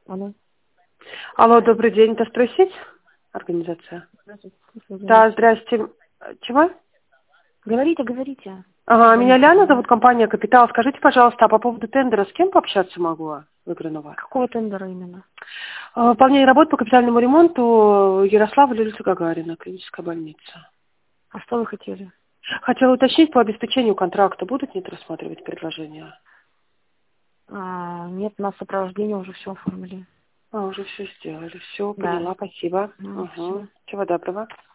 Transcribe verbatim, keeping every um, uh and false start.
Алло. Алло, добрый день. Это спросить? Организация. Здравствуйте. Да, здрасте. Чего? Говорите, говорите. Ага, меня Звоните. Ляна зовут, компания «Капитал». Скажите, пожалуйста, а по поводу тендера с кем пообщаться могу выигранного? Какого тендера именно? А, Выполнение работ по капитальному ремонту Ярославля улица Гагарина, клиническая больница. А что вы хотели? Хотела уточнить, по обеспечению контракта будут нет рассматривать предложения? А, нет, у нас сопровождение уже все оформили. А, уже все сделали. Все, Да. поняла, спасибо. Ну, Угу. все. Всего доброго.